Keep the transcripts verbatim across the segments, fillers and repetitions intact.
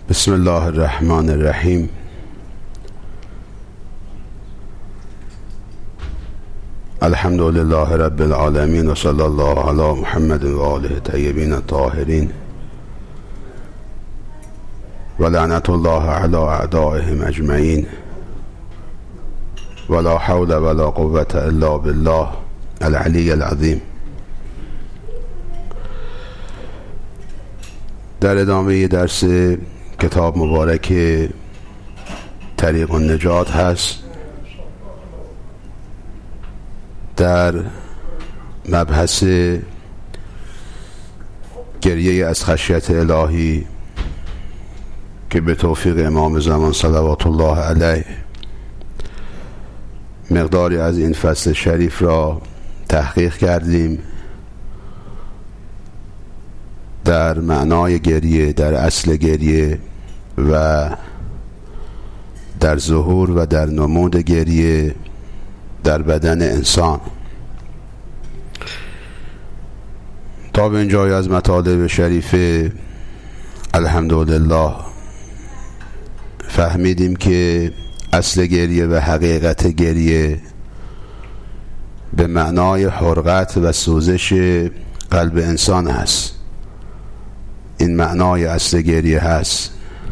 بسم الله الرحمن الرحیم. الحمد لله رب العالمین و صلی الله علی محمد و آله الطیبین الطاهرین و لعنت الله علی اعدائهم اجمعین ولا حول ولا قوة الا بالله العلی العظیم. در ادامه درس کتاب مبارک طریق النجات هست. در مبحث گریه از خشیت الهی که به توفیق امام زمان صلوات الله علیه مقداری از این فصل شریف را تحقیق کردیم. در معنای گریه، در اصل گریه و در ظهور و در نمود گریه در بدن انسان. تا به اینجای از مطالب شریفه الحمدلله فهمیدیم که اصل گریه و حقیقت گریه به معنای حرقت و سوزش قلب انسان هست. این معنای اصل گریه هست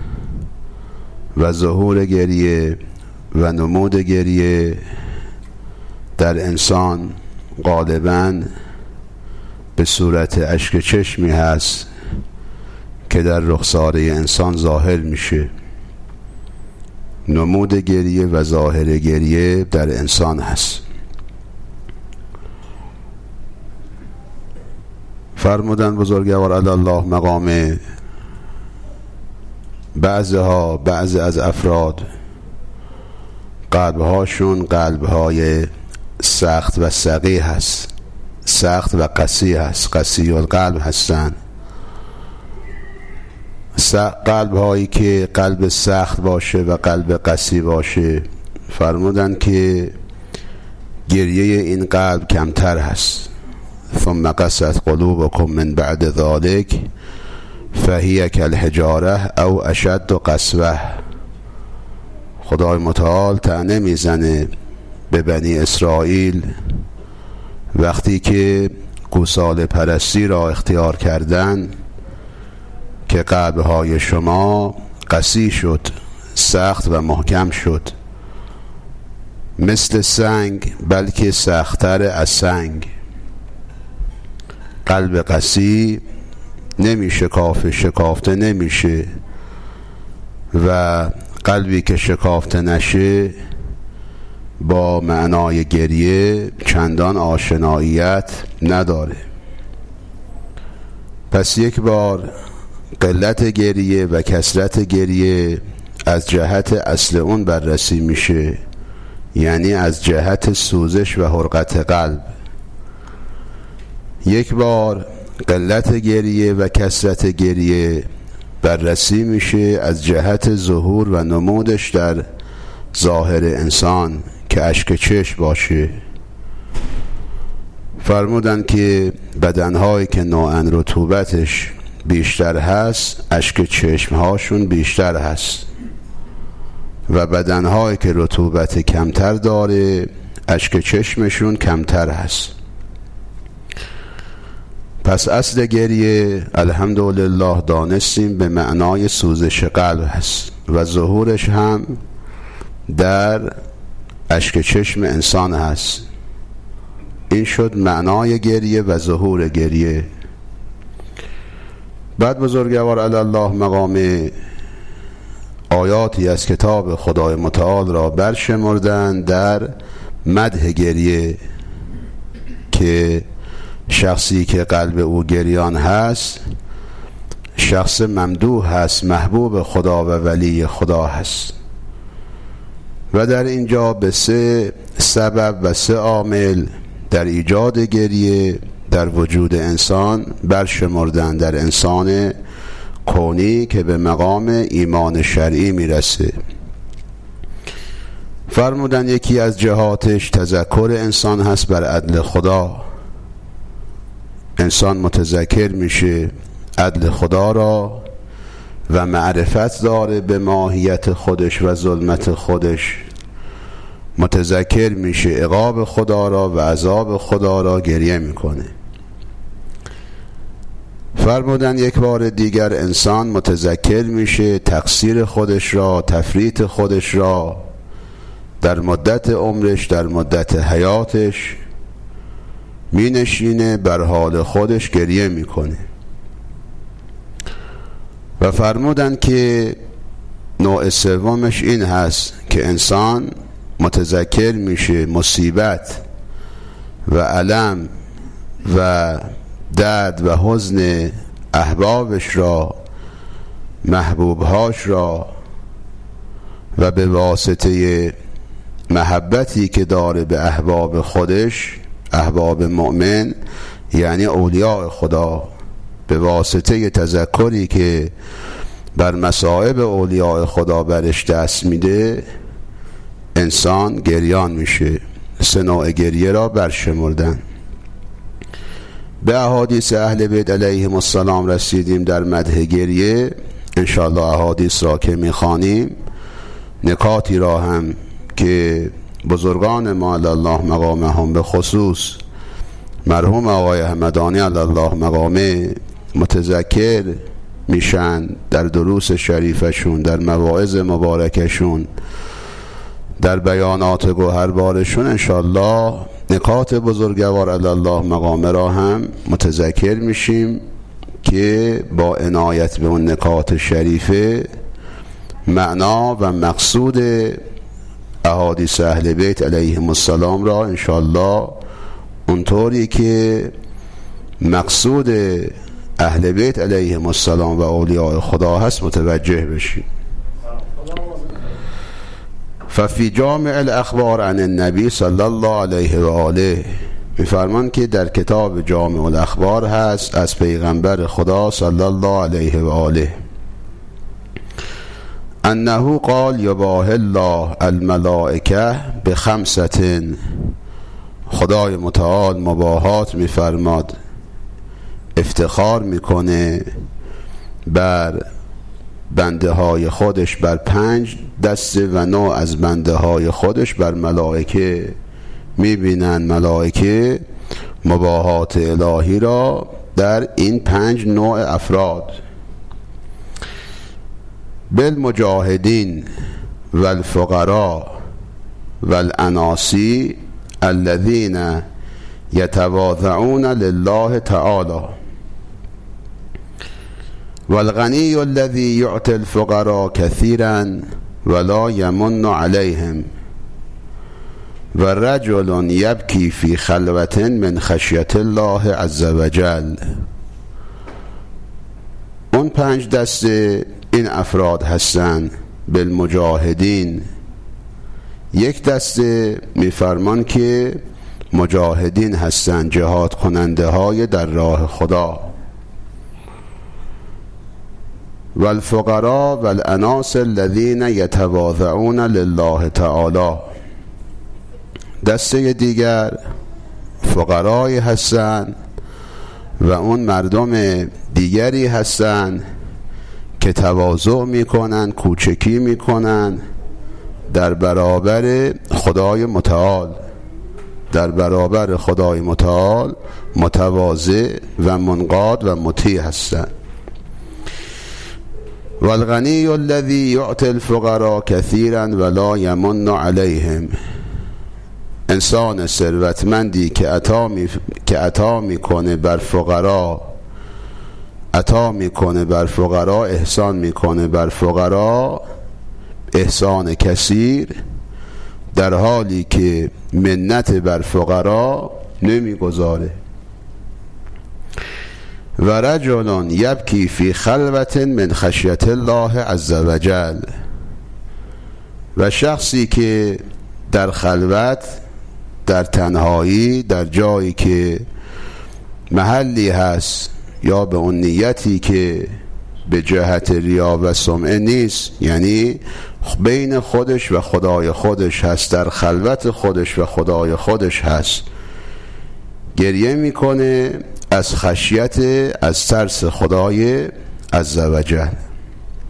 و ظهور گریه و نمود گریه در انسان غالباً به صورت اشک چشمی هست که در رخساره انسان ظاهر میشه. نمود گریه و ظاهر گریه در انسان هست. فرمودن بزرگوار علی الله مقام بعضها بعض از افراد قلبهاشون قلبهای سخت و ثقیل هست، سخت و قسی هست، قسی القلب هستن. قلب هایی که قلب سخت باشه و قلب قسی باشه، فرمودن که گریه این قلب کمتر هست. ثم قست قلوبكم من بعد ذلك فهي كالحجاره او اشد قسوه. خدای متعال طعنه میزنه به بنی اسرائیل وقتی که گوساله پرستی را اختیار کردن که قلبهای شما قسی شد، سخت و محکم شد، مثل سنگ بلکه سخت‌تر از سنگ. قلب قسی نمیشه کافه، شکافته نمیشه و قلبی که شکافته نشه با معنای گریه چندان آشناییت نداره. پس یک بار قلت گریه و کثرت گریه از جهت اصل اون بررسی میشه، یعنی از جهت سوزش و حرقت قلب. یک بار قلت گریه و کثرت گریه بررسی میشه از جهت ظهور و نمودش در ظاهر انسان که اشک چشم باشه. فرمودن که بدنهایی که نوعاً رطوبتش بیشتر هست اشک چشمهاشون بیشتر هست و بدنهایی که رطوبت کمتر داره اشک چشمشون کمتر هست. پس اصل گریه الحمدلله دانستیم به معنای سوزش قلب هست و ظهورش هم در اشک چشم انسان هست. این شد معنای گریه و ظهور گریه. بعد بزرگوار علی الله مقام آیاتی از کتاب خدای متعال را برشمردند در مدح گریه که شخصی که قلب او گریان هست شخص ممدوح هست، محبوب خدا و ولی خدا هست. و در اینجا به سه سبب و سه عامل در ایجاد گریه در وجود انسان برشمردن، در انسان کونی که به مقام ایمان شرعی میرسه. فرمودن یکی از جهاتش تذکر انسان هست بر عدل خدا. انسان متذکر میشه عدل خدا را و معرفت داره به ماهیت خودش و ظلمت خودش، متذکر میشه عقاب خدا را و عذاب خدا را، گریه میکنه. فرمودن یک بار دیگر انسان متذکر میشه تقصیر خودش را، تفریط خودش را در مدت عمرش، در مدت حیاتش، می نشینه بر حال خودش گریه میکنه. و فرمودن که نوع سومش این هست که انسان متذکر میشه مصیبت و الم و درد و حزن احبابش را، محبوبهاش را، و به واسطه محبتی که داره به احباب خودش، احباب مؤمن یعنی اولیاء خدا، به واسطه تذکری که بر مصائب اولیاء خدا برش دست میده، انسان گریان میشه. سه نوع گریه را برشمردن. به احادیث اهل بیت علیهم السلام رسیدیم در مدح گریه. انشاءالله احادیث را که میخوانیم، نکاتی را هم که بزرگان ما علی الله مقامهم، به خصوص مرحوم آقای همدانی علی الله مقامه، متذکر میشن در دروس شریفشون، در مواعظ مبارکشون، در بیانات گوهربارشون، انشاءالله نکات بزرگوار علی الله مقامه را هم متذکر میشیم که با عنایت به اون نکات شریفه معنا و مقصود احادیث اهل بیت علیهم السلام را انشاءالله اونطوری که مقصود اهل بیت علیهم السلام و اولیاء خدا هست متوجه بشیم. ففی جامع الاخبار عن النبی صلی الله علیه و آله، میفرمان که در کتاب جامع الاخبار هست از پیغمبر خدا صلی الله علیه و آله، انه قال یباهی الله الملائکه بخمسة، خدای متعال مباهات میفرماد، افتخار میکنه بر بنده های خودش، بر پنج دسته و نوع از بنده های خودش، بر ملائکه. میبینن ملائکه مباهات الهی را در این پنج نوع افراد، بالمجاهدین والفقراء والاناسی الذین یتواضعون لله تعالی، والغنی الذی یعطی الفقراء کثیرا ولا یمن علیهم، والرجل یبکی فی خلوة من خشیة الله عز وجل. اون پنج دسته این افراد هستند. بالمجاهدین، یک دسته میفرمان که مجاهدین هستند، جهاد کننده های در راه خدا. والفقراء والاناس الذین یتواضعون لله تعالی، دسته دیگر فقرای هستند و اون مردم دیگری هستند که تواضع میکنن، کوچکی میکنن در برابر خدای متعال، در برابر خدای متعال متواضع و منقاد و مطیع هستند. والغنی الذی یعطی الفقراء کثیرا ولا یمن علیهم، انسان ثروتمندی که عطا می که عطا میکنه بر فقرا، عطا میکنه بر فقرا، احسان میکنه بر فقرا، احسان کثیر، در حالی که منت بر فقرا نمیگذاره. و رجل یبکی فی خلوة من خشیة الله عز وجل، و شخصی که در خلوت، در تنهایی، در جایی که محلی هست یا به اون نیتی که به جهت ریا و سمعه نیست، یعنی بین خودش و خدای خودش هست، در خلوت خودش و خدای خودش هست، گریه میکنه از خشیت، از ترس خدای عز وجل.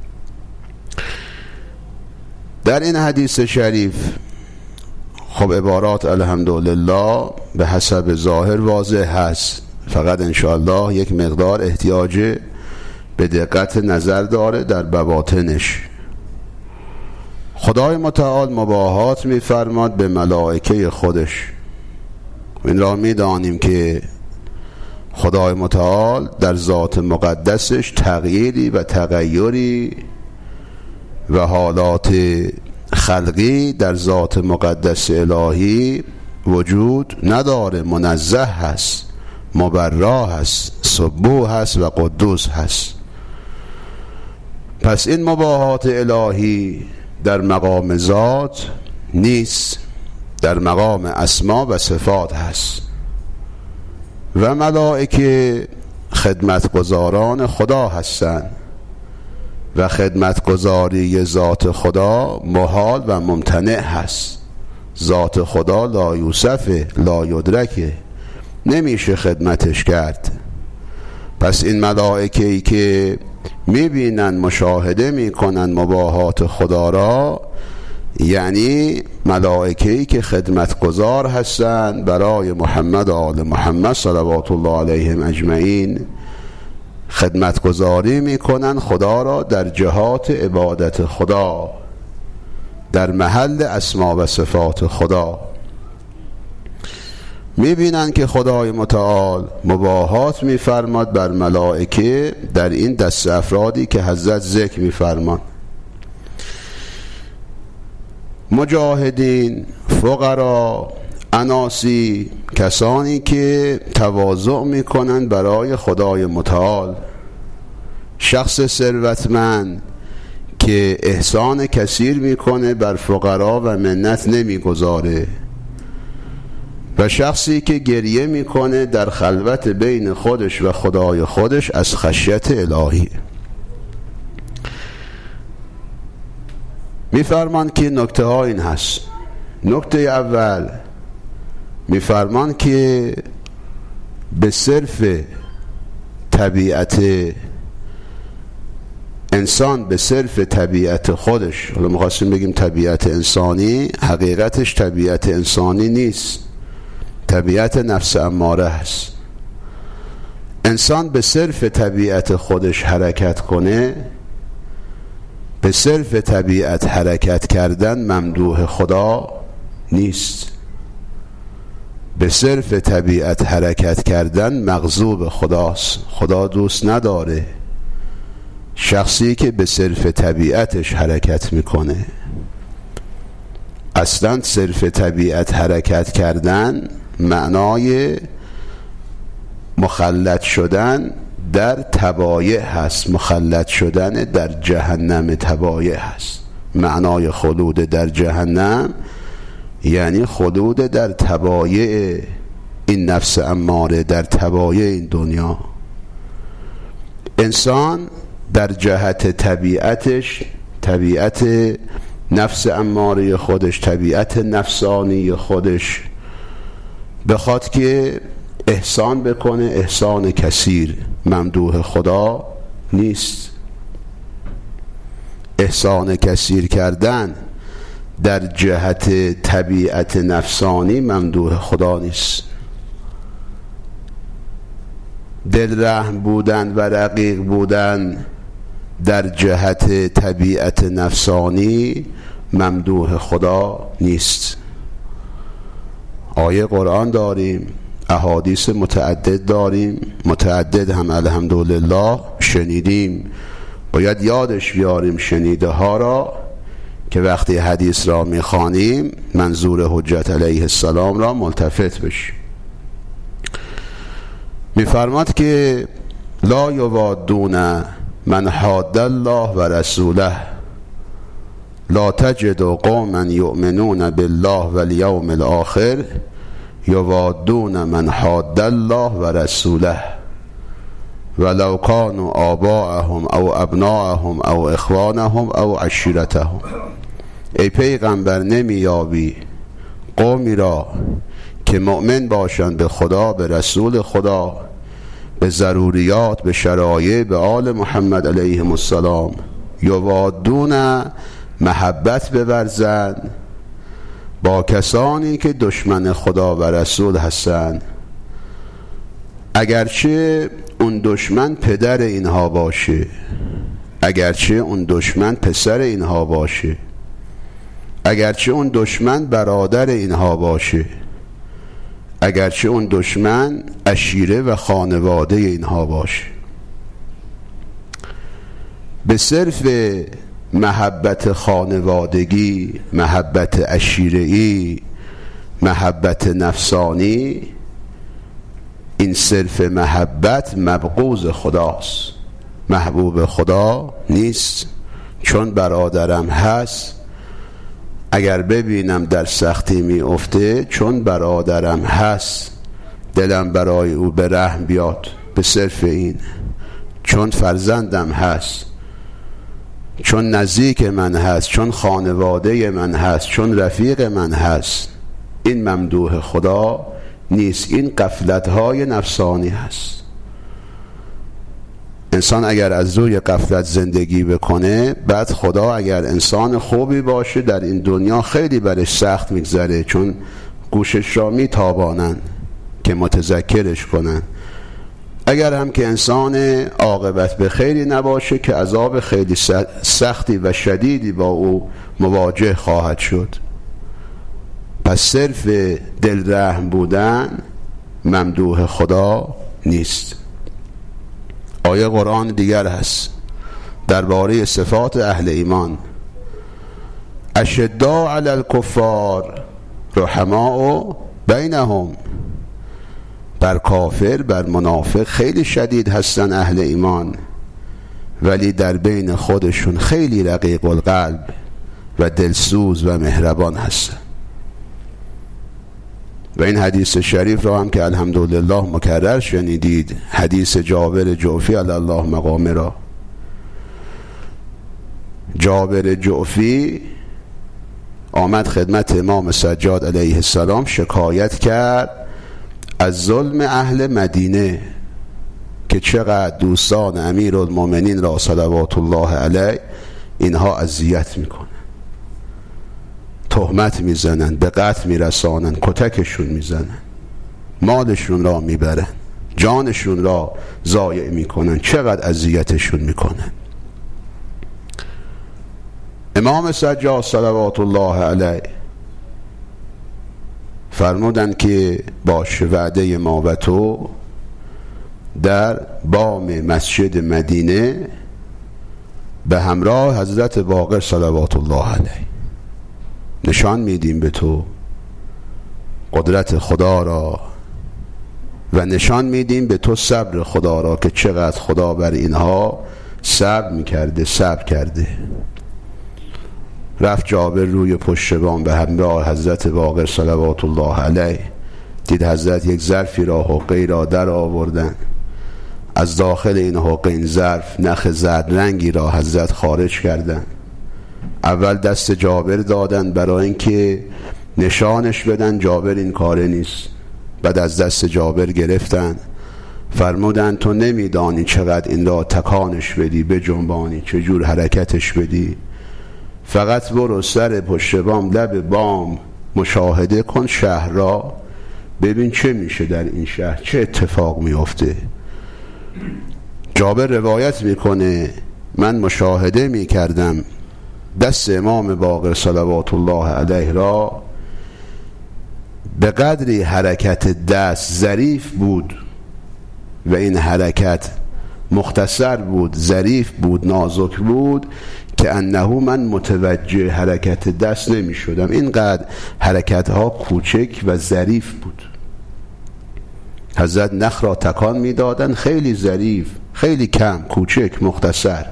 در این حدیث شریف خب عبارات الحمدلله به حسب ظاهر واضح هست، فقط انشاءالله یک مقدار احتیاج به دقت نظر داره در بواطنش. خدای متعال مباهات می‌فرماد به ملائکه خودش. این را می‌دانیم که خدای متعال در ذات مقدسش تغییری و تغییری و حالات خلقی در ذات مقدس الهی وجود نداره، منزه هست، مبرا هست، سبوح هست و قدوس هست. پس این مباهات الهی در مقام ذات نیست، در مقام اسما و صفات هست. و ملائکه خدمتگزاران خدا هستند و خدمتگزاری ذات خدا محال و ممتنع هست. ذات خدا لا یوصفه لا یدرکه، نمیشه خدمتش کرد. پس این ملائکه‌ای که میبینن مشاهده میکنن مباهات خدا را، یعنی ملائکه‌ای که خدمتگزار هستند برای محمد و آل محمد صلوات الله علیهم اجمعین، خدمتگزاری میکنن خدا را در جهات عبادت خدا، در محل اسما و صفات خدا. میبینن که خدای متعال مباهات میفرماد بر ملائکه در این دست افرادی که حضرت ذکر میفرمان: مجاهدین، فقرا، اناسی، کسانی که تواضع میکنن برای خدای متعال، شخص ثروتمند که احسان کثیر میکنه بر فقرا و منت نمیگذاره، و شخصی که گریه میکنه در خلوت بین خودش و خدای خودش از خشیت الهی. میفرمان که نکته ها این هست. نکته اول میفرمان که به صرف طبیعت انسان، به صرف طبیعت خودش، حالا میخواستیم بگیم طبیعت انسانی، حقیقتش طبیعت انسانی نیست، طبیعت نفس اماره هست. انسان به صرف طبیعت خودش حرکت کنه، به صرف طبیعت حرکت کردن ممدوح خدا نیست، به صرف طبیعت حرکت کردن مغضوب خداست، خدا دوست نداره شخصی که به صرف طبیعتش حرکت میکنه. اصلا صرف طبیعت حرکت کردن معنای مخلد شدن در تبایع هست، مخلد شدن در جهنم تبایع هست. معنای خلود در جهنم یعنی خلود در تبایع این نفس اماره، در تبایع این دنیا. انسان در جهت طبیعتش، طبیعت نفس اماره خودش، طبیعت نفسانی خودش، بخواد که احسان بکنه، احسان کثیر، ممدوح خدا نیست. احسان کثیر کردن در جهت طبیعت نفسانی ممدوح خدا نیست. دل رحم بودن و رقیق بودن در جهت طبیعت نفسانی ممدوح خدا نیست. آیه قرآن داریم، احادیث متعدد داریم، متعدد هم الحمدلله شنیدیم، باید یادش بیاریم شنیده ها را که وقتی حدیث را میخوانیم منظور حجت علیه السلام را ملتفت بشیم. میفرماد که لا یوادون من حاد الله و رسوله لا تجد قوما یؤمنون بالله والیوم الاخر یوادون من حاد الله و رسوله ولو كانوا آباءهم او ابناءهم او اخوانهم او عشیرتهم. ای پیغمبر، نمیابی قومی را که مؤمن باشند به خدا، به رسول خدا، به ضروریات، به شرایع، به آل محمد علیهم السلام، یوادون محبت بورزند با کسانی که دشمن خدا و رسول هستند، اگرچه اون دشمن پدر اینها باشه، اگرچه اون دشمن پسر اینها باشه، اگرچه اون دشمن برادر اینها باشه، اگرچه اون دشمن عشیره و خانواده اینها باشه. به صرف محبت خانوادگی، محبت عشیره‌ای، محبت نفسانی، این صرف محبت مبغوض خداست، محبوب خدا نیست. چون برادرم هست، اگر ببینم در سختی می افته، چون برادرم هست دلم برای او به رحم بیاد. به صرف این، چون فرزندم هست، چون نزدیک من هست، چون خانواده من هست، چون رفیق من هست، این ممدوح خدا نیست. این غفلت‌های نفسانی هست. انسان اگر از روی غفلت زندگی بکنه، بعد خدا اگر انسان خوبی باشه در این دنیا خیلی برش سخت میگذره، چون گوشش را میتابانن که متذکرش کنن. اگر هم که انسان عاقبت به خیری نباشه که عذاب خیلی سختی و شدیدی با او مواجه خواهد شد. پس صرف دل رحم بودن ممدوح خدا نیست. آیه قرآن دیگر هست درباره صفات اهل ایمان: اشداء علی الکفار رحماء بینهم. بر کافر، بر منافق خیلی شدید هستن اهل ایمان، ولی در بین خودشون خیلی رقیق القلب و دلسوز و مهربان هستن. و این حدیث شریف را هم که الحمدلله مکرر شنیدید، حدیث جابر جعفی علی الله مقامه را. جابر جعفی آمد خدمت امام سجاد علیه السلام، شکایت کرد از ظلم اهل مدینه که چقدر دوستان امیرالمومنین را صلوات الله علیه اینها اذیت میکنن، تهمت میزنن، به قتل میرسانن، کتکشون میزنن، مالشون را میبرن، جانشون را ضایع میکنن، چقدر اذیتشون میکنن. امام سجاد صلوات الله علیه فرمودن که باش وعده ما و تو در بام مسجد مدینه به همراه حضرت باقر صلوات الله علیه نشان میدیم به تو قدرت خدا را و نشان میدیم به تو صبر خدا را که چقدر خدا بر اینها صبر میکرده، صبر کرده. رفت جابر روی پشت بام به همراه حضرت باقر صلوات الله علیه، دید حضرت یک ظرفی را، حقه‌ای را در آوردن. از داخل این حقه، این ظرف، نخ زرد رنگی را حضرت خارج کردن. اول دست جابر دادن برای اینکه نشانش بدن جابر این کاره نیست. بعد از دست جابر گرفتن، فرمودن تو نمیدانی چقدر این را تکانش بدی، به جنبانی، چجور حرکتش بدی. فقط برو سر پشت بام، لب بام مشاهده کن شهر را، ببین چه میشه در این شهر، چه اتفاق میفته. جابر روایت میکنه من مشاهده میکردم دست امام باقر صلوات الله علیه را، به قدری حرکت دست ظریف بود و این حرکت مختصر بود، ظریف بود، نازک بود، که انه من متوجه حرکت دست نمی شدم. اینقدر حرکت ها کوچک و ظریف بود. حضرت نخ را تکان می دادن، خیلی ظریف، خیلی کم، کوچک، مختصر.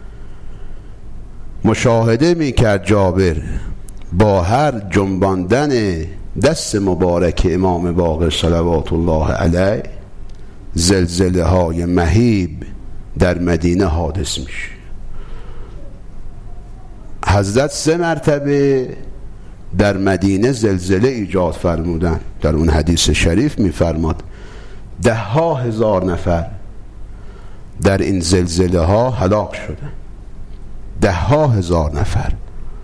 مشاهده می کرد جابر با هر جنباندن دست مبارک امام باقر صلوات الله علیه زلزله های مهیب در مدینه حادث میشه. حضرت سه مرتبه در مدینه زلزله ایجاد فرمودن. در اون حدیث شریف میفرماد ده ها هزار نفر در این زلزله ها هلاک شدن. ده ها هزار نفر.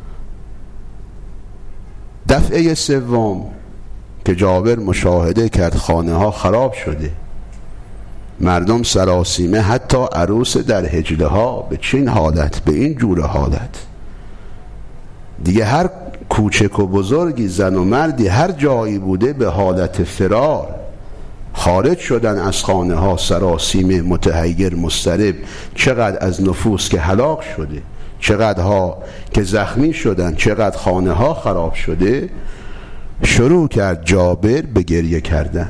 دفعه سوم که جابر مشاهده کرد خانه ها خراب شده، مردم سراسیمه، حتی عروس در حجله ها به چین حالت، به این جور حالت دیگه، هر کوچک و بزرگی، زن و مردی، هر جایی بوده به حالت فرار خارج شدن از خانه ها، سراسیمه، متحیر، مضطرب. چقدر از نفوس که هلاک شده، چقدرها که زخمی شدن، چقدر خانه ها خراب شده. شروع کرد جابر به گریه کردن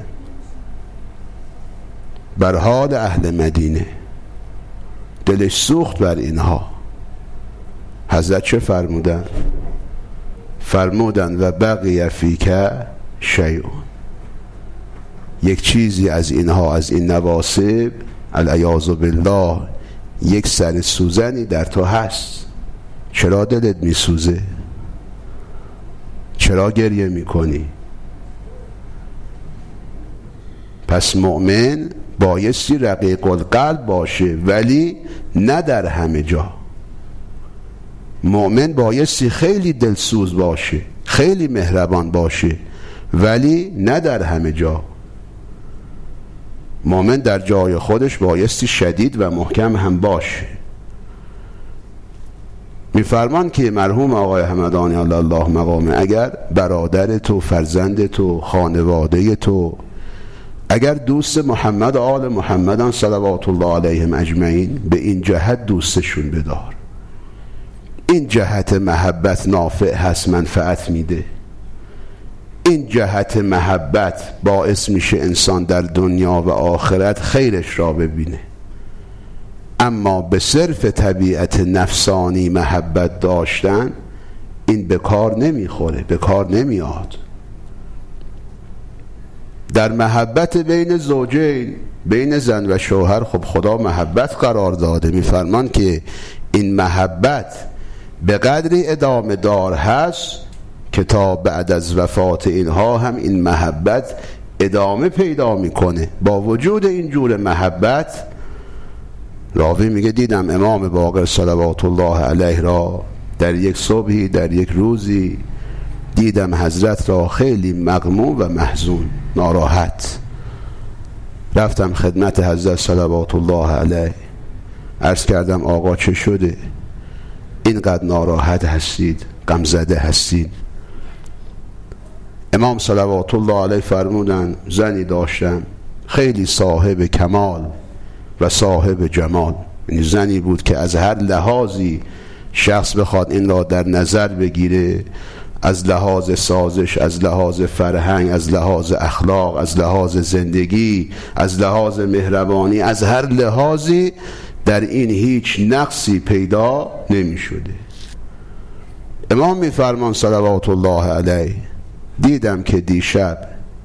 بر حال اهل مدینه، دلش سوخت بر اینها. حضرت چه فرمودن؟ فرمودن و بقی فیک شیء، یک چیزی از اینها، از این نواسب العیاذ بالله، یک سر سوزنی در تو هست. چرا دلت می سوزه؟ چرا گریه می کنی؟ پس مؤمن بایستی رقیق القلب باشه، ولی نه در همه جا. مؤمن بایستی خیلی دلسوز باشه، خیلی مهربان باشه، ولی نه در همه جا. مؤمن در جای خودش بایستی شدید و محکم هم باشه. میفرمان که مرحوم آقای همدانی الله مقامه، اگر برادر تو، فرزند تو، خانواده تو، اگر دوست محمد آل محمدان صلوات الله علیهم اجمعین، به این جهت دوستشون بدار. این جهت محبت نافع هست، منفعت میده. این جهت محبت باعث میشه انسان در دنیا و آخرت خیرش را ببینه. اما به صرف طبیعت نفسانی محبت داشتن، این به کار نمیخوره، به کار نمیاد. در محبت بین زوجین، بین زن و شوهر، خب خدا محبت قرار داده. میفرمان که این محبت به قدری ادامه دار هست که تا بعد از وفات اینها هم این محبت ادامه پیدا میکنه. با وجود این جور محبت، راوی میگه دیدم امام باقر صلوات الله علیه را در یک صبحی، در یک روزی، دیدم حضرت را خیلی مغموم و محزون، ناراحت. رفتم خدمت حضرت صلوات الله علیه، عرض کردم آقا چه شده؟ اینقدر ناراحت هستید، غم زده هستید؟ امام صلوات الله علیه فرمودن زنی داشتم خیلی صاحب کمال و صاحب جمال، یعنی زنی بود که از هر لحاظی شخص بخواد این را در نظر بگیره، از لحاظ سازش، از لحاظ فرهنگ، از لحاظ اخلاق، از لحاظ زندگی، از لحاظ مهربانی، از هر لحاظی در این هیچ نقصی پیدا نمی شده. امام می فرمان صلوات الله علیه، دیدم که دیشب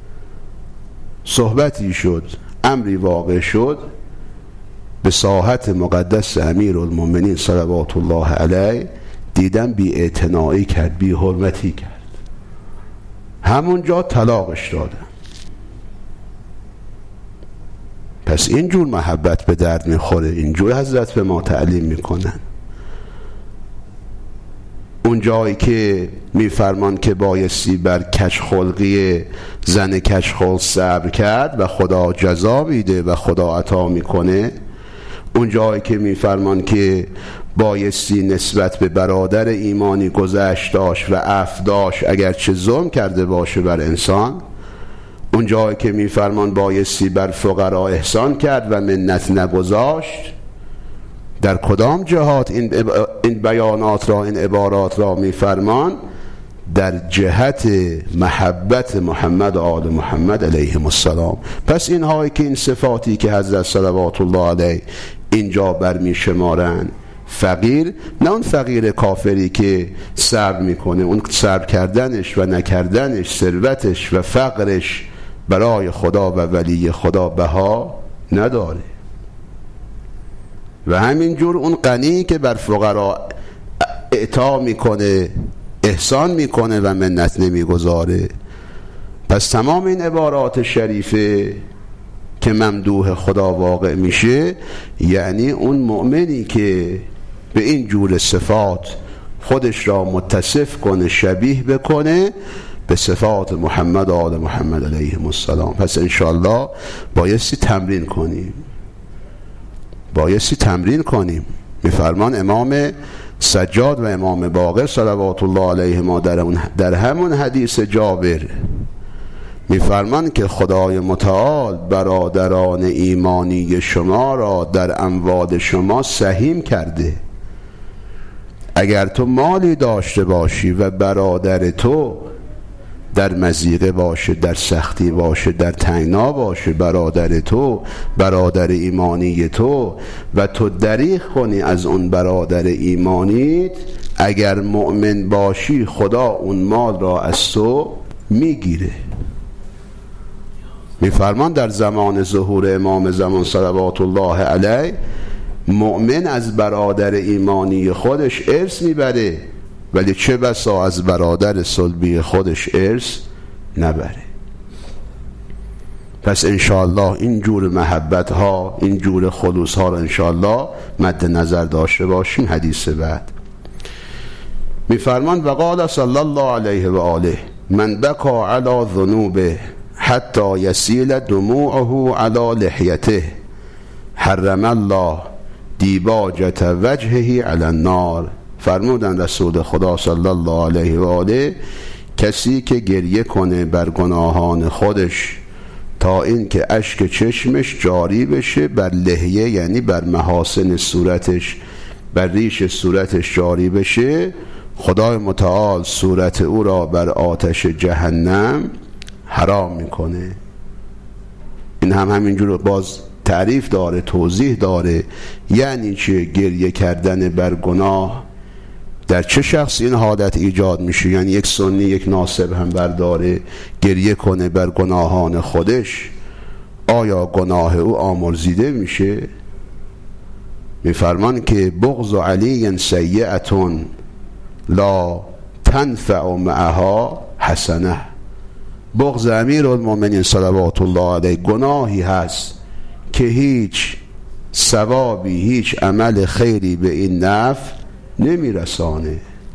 صحبتی شد، امری واقع شد به ساحت مقدس امیر المؤمنین صلوات الله علیه، دیدم بی اعتنایی کرد، بی حرمتی کرد، همونجا طلاقش دادم. پس اینجور محبت به درد میخوره، اینجور حضرت به ما تعلیم میکنن. اون جایی که میفرمان که بایستی بر کجخلقی زن کجخلق صبر کرد و خدا جزا میده و خدا عطا میکنه، اون جایی که میفرمان که بایستی نسبت به برادر ایمانی گذشت داشت و عفو داشت اگرچه ظلم کرده باشه بر انسان، اون جایی که میفرمان بایستی بر فقرا احسان کرد و منت نگذاشت، در کدام جهات این این بیانات را، این عبارات را میفرمان؟ در جهت محبت محمد و آل محمد علیهم السلام. پس اینهایی که این صفاتی که حضرت صلوات الله علیه اینجا برمی شمارن، فقیر، نه اون فقیر کافری که صبر میکنه، اون صبر کردنش و نکردنش، ثروتش و فقرش برای خدا و ولی خدا بها نداره. و همینجور اون غنی که بر فقرا اعطا میکنه، احسان میکنه و منت نمیگذاره. پس تمام این عبارات شریفه که ممدوح خدا واقع میشه، یعنی اون مؤمنی که به این جور صفات خودش را متصف کنه، شبیه بکنه، به صفات محمد و آل محمد علیهم السلام. پس انشاءالله بایستی تمرین کنیم، بایستی تمرین کنیم. میفرمان امام سجاد و امام باقر صلوات الله علیهما در, در همون حدیث جابر میفرمان که خدای متعال برادران ایمانی شما را در اموال شما سهیم کرده. اگر تو مالی داشته باشی و برادر تو در مضیقه باشه، در سختی باشه، در تنگنا باشه، برادر تو، برادر ایمانی تو، و تو دریغ کنی از اون برادر ایمانیت، اگر مؤمن باشی خدا اون مال را از تو میگیره. میفرمان در زمان ظهور امام زمان صلوات الله علیه مؤمن از برادر ایمانی خودش ارث میبره، ولی چه بسا از برادر صلبی خودش ارث نبره. پس انشاءالله این جور محبت ها، این جور خلوص ها را انشاءالله مد نظر داشته باشیم. حدیث بعد میفرمان و قال صلی الله علیه و آله من بکا علی ذنوبه حتی یسیل دموعه علی لحیته حرم الله دیباجت وجهه علی النار. فرمودن رسول خدا صلی الله علیه و آله کسی که گریه کنه بر گناهان خودش تا این که اشک چشمش جاری بشه بر لحیه، یعنی بر محاسن صورتش، بر ریش صورتش جاری بشه، خدای متعال صورت او را بر آتش جهنم حرام میکنه. این هم همینجور باز تعریف داره، توضیح داره. یعنی چه گریه کردن بر گناه در چه شخص این حالت ایجاد میشه؟ یعنی یک سنی، یک ناسب هم برداره گریه کنه بر گناهان خودش، آیا گناه او آمرزیده میشه؟ میفرمان که بغض علی سیئتون لا تنفع معها حسنه. بغض امیرالمومنین صلوات الله علیه گناهی هست که هیچ ثوابی، هیچ عمل خیری به این نفع نمیرسانه.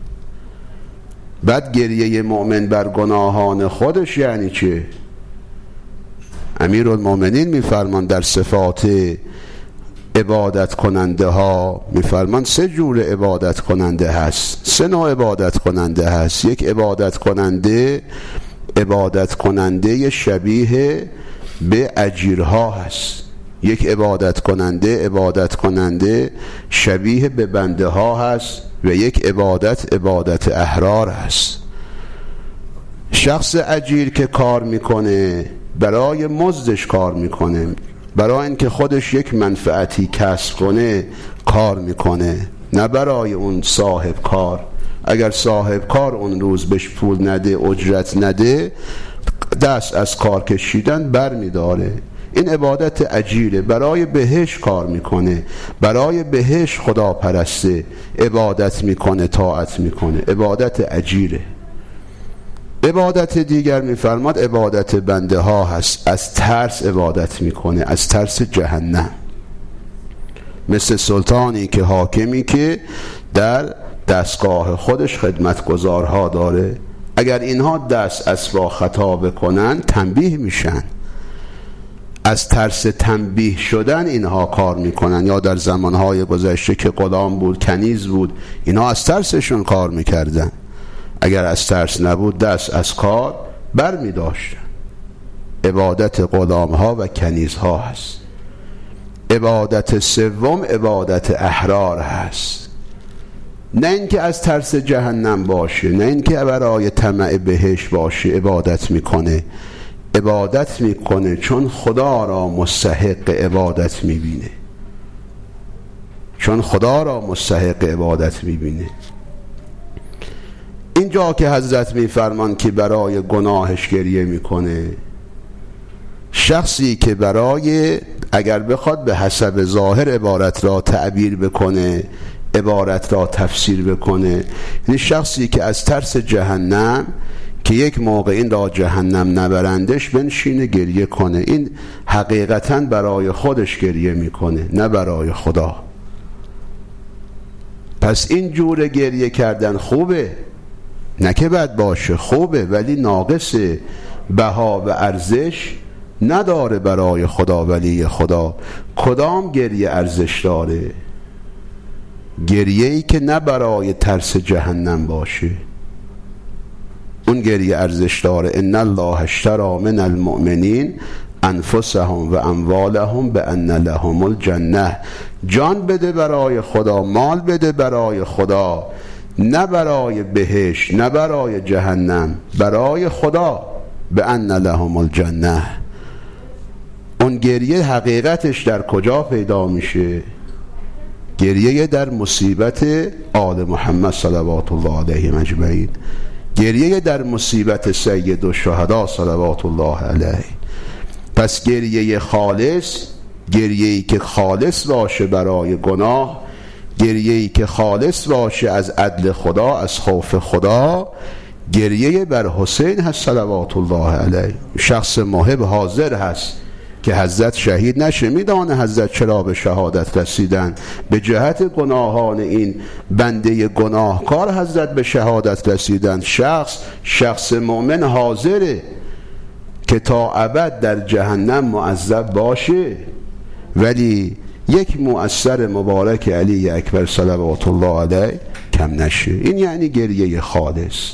بعد گریه مؤمن بر گناهان خودش یعنی چه؟ امیرالمومنین میفرمان در صفات عبادت کننده ها، میفرمان سه جور عبادت کننده هست، سه نوع عبادت کننده هست. یک عبادت کننده عبادت کننده شبیه به اجیرها هست، یک عبادت کننده عبادت کننده شبیه به بنده ها هست، و یک عبادت عبادت احرار هست. شخص اجیر که کار میکنه برای مزدش کار میکنه، برای اینکه خودش یک منفعتی کسب کنه کار میکنه، نه برای اون صاحب کار. اگر صاحب کار اون روز بهش پول نده، اجرت نده، دست از کار کشیدن بر میداره. این عبادت اجیره، برای بهش کار میکنه، برای بهش خدا پرسته، عبادت میکنه، طاعت میکنه، عبادت اجیره. عبادت دیگر میفرماد عبادت بنده ها هست، از ترس عبادت میکنه، از ترس جهنم، مثل سلطانی که حاکمی که در دستگاه خودش خدمتگزارها داره، اگر اینها دست از با خطا بکنن تنبیه میشن، از ترس تنبیه شدن اینها کار میکنن. یا در زمانهای گذشته که غلام بود، کنیز بود، اینها از ترسشون کار میکردن، اگر از ترس نبود دست از کار بر میداشتن. عبادت غلام ها و کنیز ها هست. عبادت سوم عبادت احرار هست، نه اینکه از ترس جهنم باشه، نه اینکه برای طمع بهش باشه عبادت میکنه، عبادت میکنه چون خدا را مستحق عبادت میبینه، چون خدا را مستحق عبادت میبینه. اینجا که حضرت میفرمان که برای گناهش گریه میکنه، شخصی که برای، اگر بخواد به حسب ظاهر عبارت را تعبیر بکنه، عبارت را تفسیر بکنه، یعنی شخصی که از ترس جهنم که یک موقع این را جهنم نبرندش بنشینه گریه کنه، این حقیقتا برای خودش گریه میکنه، نه برای خدا. پس این جور گریه کردن خوبه، نه که بد باشه، خوبه، ولی ناقص بها و ارزش نداره برای خدا. ولی خدا کدام گریه ارزش داره؟ گریه‌ای که نه برای ترس جهنم باشه، اون گریه ارزش داره. ان الله اشتری من المؤمنین انفسهم و اموالهم بان لهم الجنه. جان بده برای خدا، مال بده برای خدا، نه برای بهشت، نه برای جهنم، برای خدا. بان لهم الجنه. اون گریه حقیقتش در کجا پیدا میشه؟ گریه در مصیبت آل محمد صلوات الله علیه اجمعین، گریه در مصیبت سید الشهدا صلوات الله علیه. پس گریه خالص، گریه‌ای که خالص باشه برای گناه، گریه‌ای که خالص باشه از عدل خدا، از خوف خدا، گریه بر حسین هست صلوات الله علیه. شخص محب حاضر هست که حضرت شهید نشه. میدانه حضرت چرا به شهادت رسیدن؟ به جهت گناهان این بنده گناهکار حضرت به شهادت رسیدن. شخص شخص مؤمن حاضره که تا ابد در جهنم معذب باشه، ولی یک مؤثر مبارک علی اکبر صلوات الله علیه کم نشه. این یعنی گریه خالص.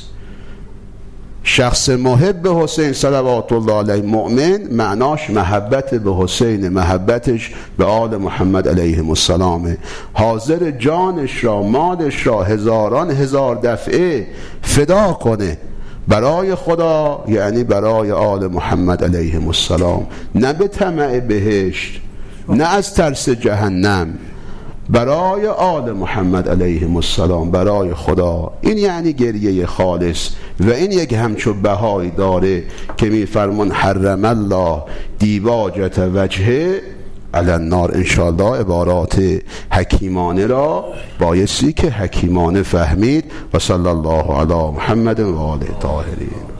شخص محب به حسین صلوات الله علیه، مؤمن، معناش محبت به حسین، محبتش به آل محمد علیهم السلام، حاضر جانش را، مالش را هزاران هزار دفعه فدا کنه برای خدا، یعنی برای آل محمد علیهم السلام، نه به طمع بهشت، نه از ترس جهنم، برای آل محمد علیهم السلام، برای خدا. این یعنی گریه خالص. و این یک همچو بهایی داره که میفرمون حرم الله دیباجت وجهه علی النار. انشاءالله عبارات حکیمانه را بایستی که حکیمانه فهمید. و صلی الله علی محمد و آله طاهرین.